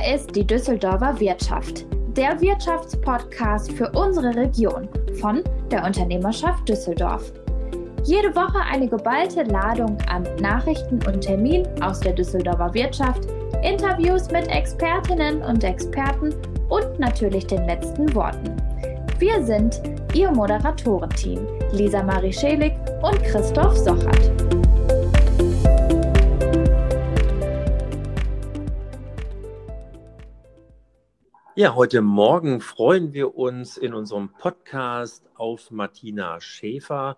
Hier ist die Düsseldorfer Wirtschaft, der Wirtschaftspodcast für unsere Region von der Unternehmerschaft Düsseldorf. Jede Woche eine geballte Ladung an Nachrichten und Terminen aus der Düsseldorfer Wirtschaft, Interviews mit Expertinnen und Experten und natürlich den letzten Worten. Wir sind Ihr Moderatorenteam, Lisa Marie Schelig und Christoph Sochert. Ja, heute Morgen freuen wir uns in unserem Podcast auf Martina Schäfer.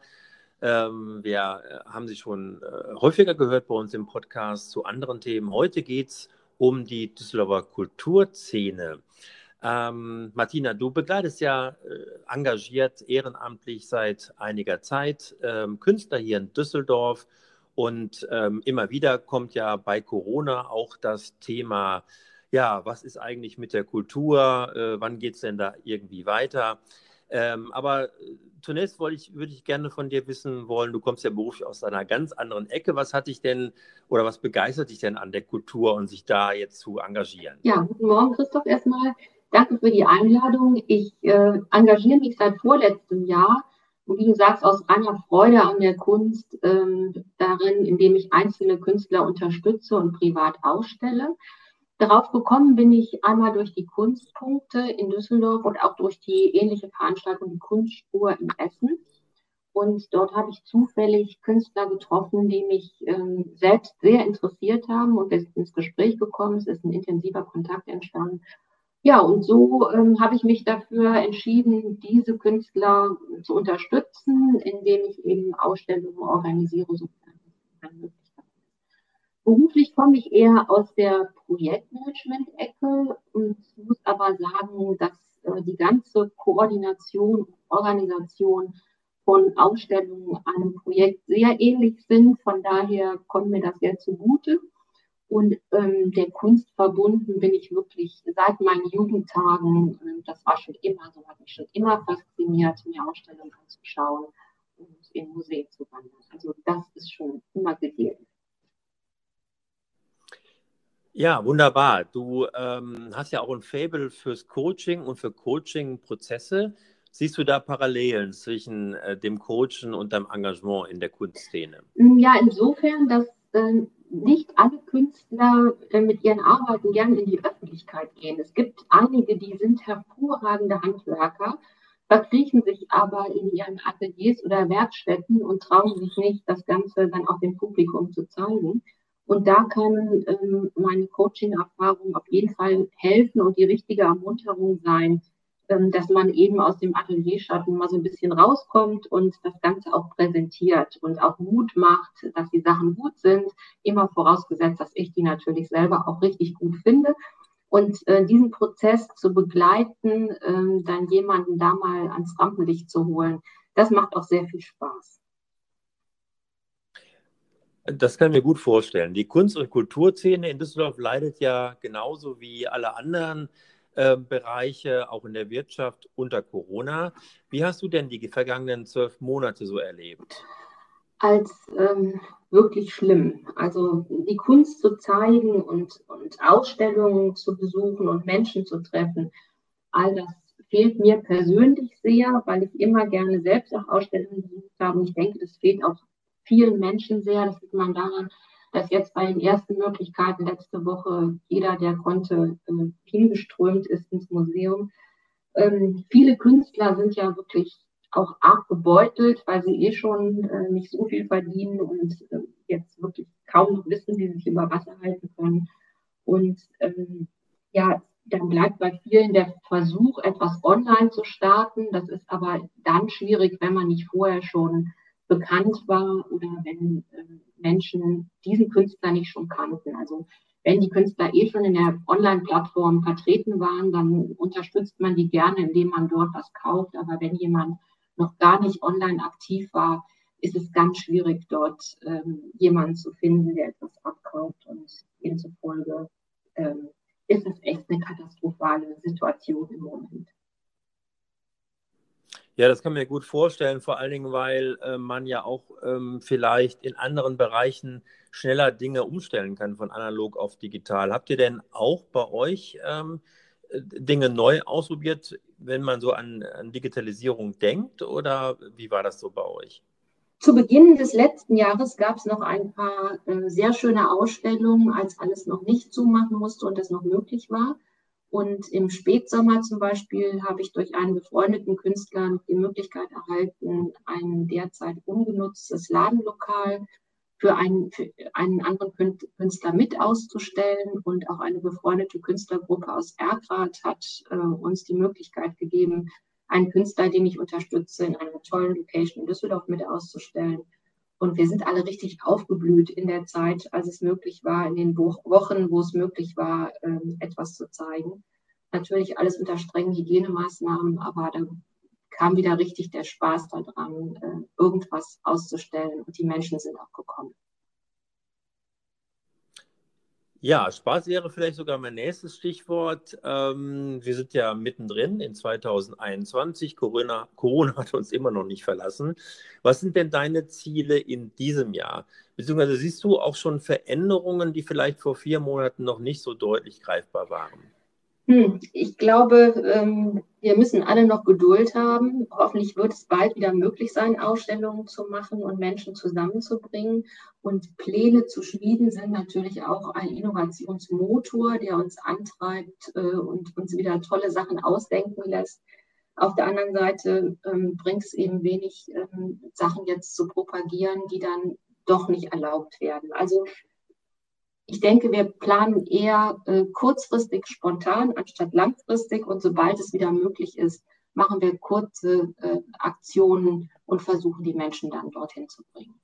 Wir haben sie schon häufiger gehört bei uns im Podcast zu anderen Themen. Heute geht es um die Düsseldorfer Kulturszene. Martina, du begleitest ja engagiert ehrenamtlich seit einiger Zeit Künstler hier in Düsseldorf und immer wieder kommt ja bei Corona auch das Thema, ja, was ist eigentlich mit der Kultur? Wann geht es denn da irgendwie weiter? Aber zunächst würde ich gerne von dir wissen wollen, du kommst ja beruflich aus einer ganz anderen Ecke. Was hat dich denn oder was begeistert dich denn an der Kultur und sich da jetzt zu engagieren? Ja, guten Morgen, Christoph, erstmal. Danke für die Einladung. Ich engagiere mich seit vorletztem Jahr, und wie du sagst, aus reiner Freude an der Kunst darin, indem ich einzelne Künstler unterstütze und privat ausstelle. Darauf gekommen bin ich einmal durch die Kunstpunkte in Düsseldorf und auch durch die ähnliche Veranstaltung, die Kunstspur in Essen. Und dort habe ich zufällig Künstler getroffen, die mich selbst sehr interessiert haben, und wir sind ins Gespräch gekommen. Es ist ein intensiver Kontakt entstanden. Ja, und so habe ich mich dafür entschieden, diese Künstler zu unterstützen, indem ich eben Ausstellungen organisiere, sofern es möglich ist. Beruflich komme ich eher aus der Projektmanagement-Ecke und muss aber sagen, dass die ganze Koordination und Organisation von Ausstellungen einem Projekt sehr ähnlich sind. Von daher kommt mir das sehr zugute. Und der Kunst verbunden bin ich wirklich seit meinen Jugendtagen. Das war schon immer so, hat mich schon immer fasziniert, mir Ausstellungen anzuschauen und in Museen zu wandern. Also das ist schon immer gegeben. Ja, wunderbar. Du hast ja auch ein Faible fürs Coaching und für Coaching-Prozesse. Siehst du da Parallelen zwischen dem Coachen und deinem Engagement in der Kunstszene? Ja, insofern, dass nicht alle Künstler mit ihren Arbeiten gerne in die Öffentlichkeit gehen. Es gibt einige, die sind hervorragende Handwerker, verkriechen sich aber in ihren Ateliers oder Werkstätten und trauen sich nicht, das Ganze dann auch dem Publikum zu zeigen. Und da kann meine Coaching-Erfahrung auf jeden Fall helfen und die richtige Ermunterung sein, dass man eben aus dem Atelierschatten mal so ein bisschen rauskommt und das Ganze auch präsentiert und auch Mut macht, dass die Sachen gut sind, immer vorausgesetzt, dass ich die natürlich selber auch richtig gut finde. Und diesen Prozess zu begleiten, dann jemanden da mal ans Rampenlicht zu holen, das macht auch sehr viel Spaß. Das kann ich mir gut vorstellen. Die Kunst- und Kulturszene in Düsseldorf leidet ja genauso wie alle anderen Bereiche, auch in der Wirtschaft, unter Corona. Wie hast du denn die vergangenen 12 Monate so erlebt? Als wirklich schlimm. Also die Kunst zu zeigen und Ausstellungen zu besuchen und Menschen zu treffen, all das fehlt mir persönlich sehr, weil ich immer gerne selbst auch Ausstellungen besucht habe. Und ich denke, das fehlt auch vielen Menschen sehr. Das sieht man daran, dass jetzt bei den ersten Möglichkeiten letzte Woche jeder, der konnte, hingeströmt ist ins Museum. Viele Künstler sind ja wirklich auch arg gebeutelt, weil sie schon nicht so viel verdienen und jetzt wirklich kaum noch wissen, wie sie sich über Wasser halten können. Und ja, dann bleibt bei vielen der Versuch, etwas online zu starten. Das ist aber dann schwierig, wenn man nicht vorher schon bekannt war oder wenn Menschen diesen Künstler nicht schon kannten. Also wenn die Künstler schon in der Online-Plattform vertreten waren, dann unterstützt man die gerne, indem man dort was kauft. Aber wenn jemand noch gar nicht online aktiv war, ist es ganz schwierig, dort jemanden zu finden, der etwas abkauft. Und demzufolge ist es echt eine katastrophale Situation im Moment. Ja, das kann man mir gut vorstellen, vor allen Dingen, weil man ja auch vielleicht in anderen Bereichen schneller Dinge umstellen kann von analog auf digital. Habt ihr denn auch bei euch Dinge neu ausprobiert, wenn man so an Digitalisierung denkt, oder wie war das so bei euch? Zu Beginn des letzten Jahres gab es noch ein paar sehr schöne Ausstellungen, als alles noch nicht zumachen musste und das noch möglich war. Und im Spätsommer zum Beispiel habe ich durch einen befreundeten Künstler die Möglichkeit erhalten, ein derzeit ungenutztes Ladenlokal für einen anderen Künstler mit auszustellen. Und auch eine befreundete Künstlergruppe aus Erkrath hat uns die Möglichkeit gegeben, einen Künstler, den ich unterstütze, in einer tollen Location in Düsseldorf mit auszustellen. Und wir sind alle richtig aufgeblüht in der Zeit, als es möglich war, in den Wochen, wo es möglich war, etwas zu zeigen. Natürlich alles unter strengen Hygienemaßnahmen, aber da kam wieder richtig der Spaß daran, irgendwas auszustellen. Und die Menschen sind auch gekommen. Ja, Spaß wäre vielleicht sogar mein nächstes Stichwort. Wir sind ja mittendrin in 2021. Corona hat uns immer noch nicht verlassen. Was sind denn deine Ziele in diesem Jahr? Beziehungsweise siehst du auch schon Veränderungen, die vielleicht vor 4 Monaten noch nicht so deutlich greifbar waren? Ich glaube, wir müssen alle noch Geduld haben. Hoffentlich wird es bald wieder möglich sein, Ausstellungen zu machen und Menschen zusammenzubringen. Und Pläne zu schmieden sind natürlich auch ein Innovationsmotor, der uns antreibt und uns wieder tolle Sachen ausdenken lässt. Auf der anderen Seite bringt es eben wenig, Sachen jetzt zu propagieren, die dann doch nicht erlaubt werden. Also ich denke, wir planen eher kurzfristig spontan anstatt langfristig, und sobald es wieder möglich ist, machen wir kurze Aktionen und versuchen, die Menschen dann dorthin zu bringen.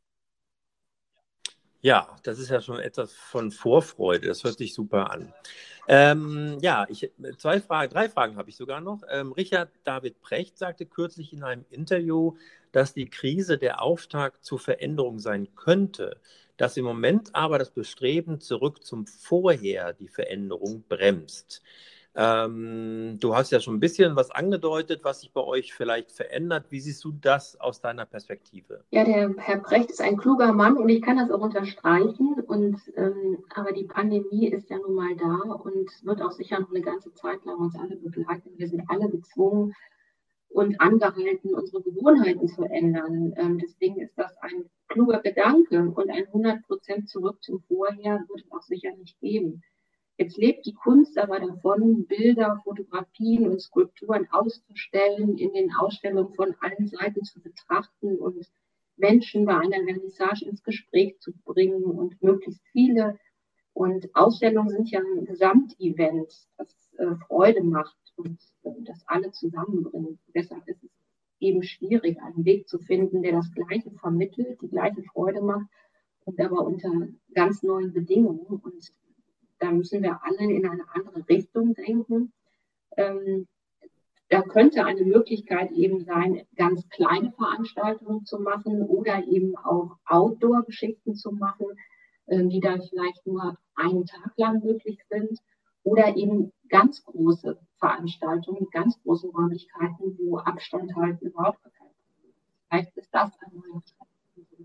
Ja, das ist ja schon etwas von Vorfreude. Das hört sich super an. Ja, drei Fragen habe ich sogar noch. Richard David Precht sagte kürzlich in einem Interview, dass die Krise der Auftakt zur Veränderung sein könnte, dass im Moment aber das Bestreben zurück zum Vorher die Veränderung bremst. Du hast ja schon ein bisschen was angedeutet, was sich bei euch vielleicht verändert. Wie siehst du das aus deiner Perspektive? Ja, der Herr Precht ist ein kluger Mann und ich kann das auch unterstreichen. Aber die Pandemie ist ja nun mal da und wird auch sicher noch eine ganze Zeit lang uns alle begleiten. Wir sind alle gezwungen und angehalten, unsere Gewohnheiten zu ändern. Deswegen ist das ein kluger Gedanke, und ein 100% zurück zum Vorher wird es auch sicher nicht geben. Jetzt lebt die Kunst aber davon, Bilder, Fotografien und Skulpturen auszustellen, in den Ausstellungen von allen Seiten zu betrachten und Menschen bei einer Vernissage ins Gespräch zu bringen und möglichst viele. Und Ausstellungen sind ja ein Gesamtevent, das Freude macht und das alle zusammenbringt. Deshalb ist es eben schwierig, einen Weg zu finden, der das Gleiche vermittelt, die gleiche Freude macht, und aber unter ganz neuen Bedingungen. Und da müssen wir alle in eine andere Richtung denken. Da könnte eine Möglichkeit eben sein, ganz kleine Veranstaltungen zu machen oder eben auch Outdoor-Geschichten zu machen, die dann vielleicht nur einen Tag lang möglich sind, oder eben ganz große Veranstaltungen, ganz große Räumlichkeiten, wo Abstand halt überhaupt kein Problem ist. Vielleicht ist das ein neuer Trend.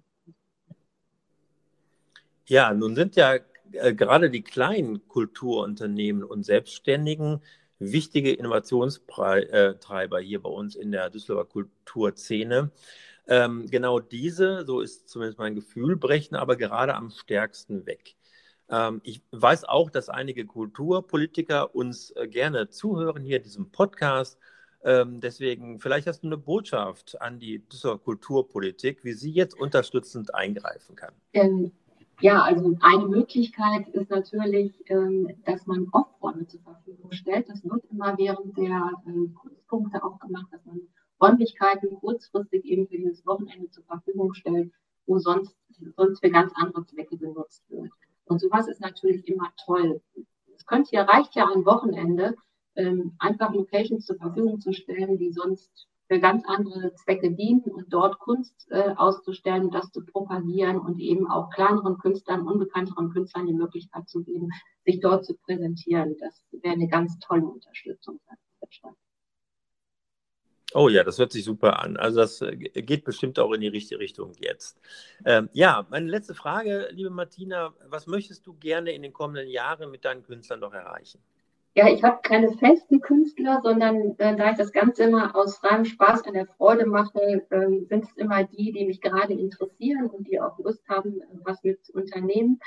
Ja, nun sind ja gerade die kleinen Kulturunternehmen und Selbstständigen wichtige Innovationstreiber hier bei uns in der Düsseldorfer Kulturszene. Genau diese, so ist zumindest mein Gefühl, brechen aber gerade am stärksten weg. Ich weiß auch, dass einige Kulturpolitiker uns gerne zuhören hier in diesem Podcast. Deswegen, vielleicht hast du eine Botschaft an die Düsseldorfer Kulturpolitik, wie sie jetzt unterstützend eingreifen kann. Ja, also eine Möglichkeit ist natürlich, dass man Off-Räume zur Verfügung stellt. Das wird immer während der Kunstpunkte auch gemacht, dass man Räumlichkeiten kurzfristig eben für dieses Wochenende zur Verfügung stellt, wo sonst für ganz andere Zwecke genutzt wird. Und sowas ist natürlich immer toll. Reicht ja ein Wochenende, einfach Locations zur Verfügung zu stellen, die sonst für ganz andere Zwecke dienen, und dort Kunst auszustellen, das zu propagieren und eben auch kleineren Künstlern, unbekannteren Künstlern die Möglichkeit zu geben, sich dort zu präsentieren. Das wäre eine ganz tolle Unterstützung. Oh ja, das hört sich super an. Also das geht bestimmt auch in die richtige Richtung jetzt. Ja, meine letzte Frage, liebe Martina, was möchtest du gerne in den kommenden Jahren mit deinen Künstlern noch erreichen? Ja, ich habe keine festen Künstler, sondern da ich das Ganze immer aus reinem Spaß an der Freude mache, sind es immer die mich gerade interessieren und die auch Lust haben, was mit zu unternehmen.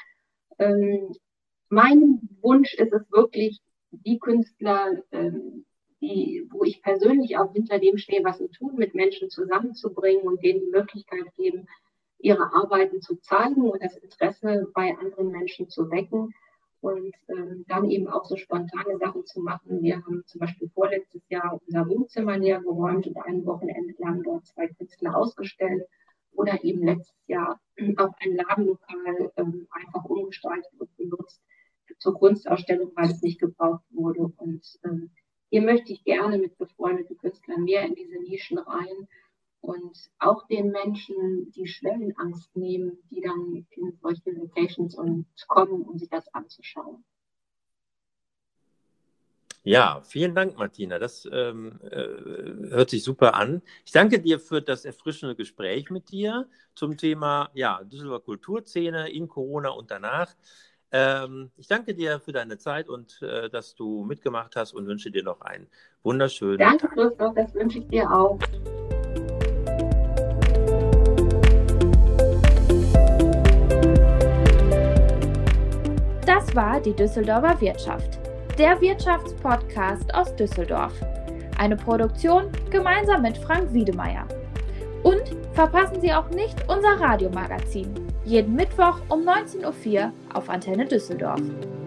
Mein Wunsch ist es wirklich, die Künstler, wo ich persönlich auch hinter dem stehe, was sie tun, mit Menschen zusammenzubringen und denen die Möglichkeit geben, ihre Arbeiten zu zeigen und das Interesse bei anderen Menschen zu wecken. Und dann eben auch so spontane Sachen zu machen. Wir haben zum Beispiel vorletztes Jahr unser Wohnzimmer leer geräumt und ein Wochenende lang dort 2 Künstler ausgestellt. Oder eben letztes Jahr auch ein Ladenlokal einfach umgestaltet und benutzt zur Kunstausstellung, weil es nicht gebraucht wurde. Und hier möchte ich gerne mit befreundeten Künstlern mehr in diese Nischen rein. Und auch den Menschen die Schwellenangst nehmen, die dann in solche Locations kommen, um sich das anzuschauen. Ja, vielen Dank, Martina. Das hört sich super an. Ich danke dir für das erfrischende Gespräch mit dir zum Thema Düsseldorfer Kulturszene in Corona und danach. Ich danke dir für deine Zeit und dass du mitgemacht hast und wünsche dir noch einen wunderschönen Tag. Danke, Christoph, das wünsche ich dir auch. Das war die Düsseldorfer Wirtschaft, der Wirtschaftspodcast aus Düsseldorf. Eine Produktion gemeinsam mit Frank Wiedemeyer. Und verpassen Sie auch nicht unser Radiomagazin, jeden Mittwoch um 19:04 Uhr auf Antenne Düsseldorf.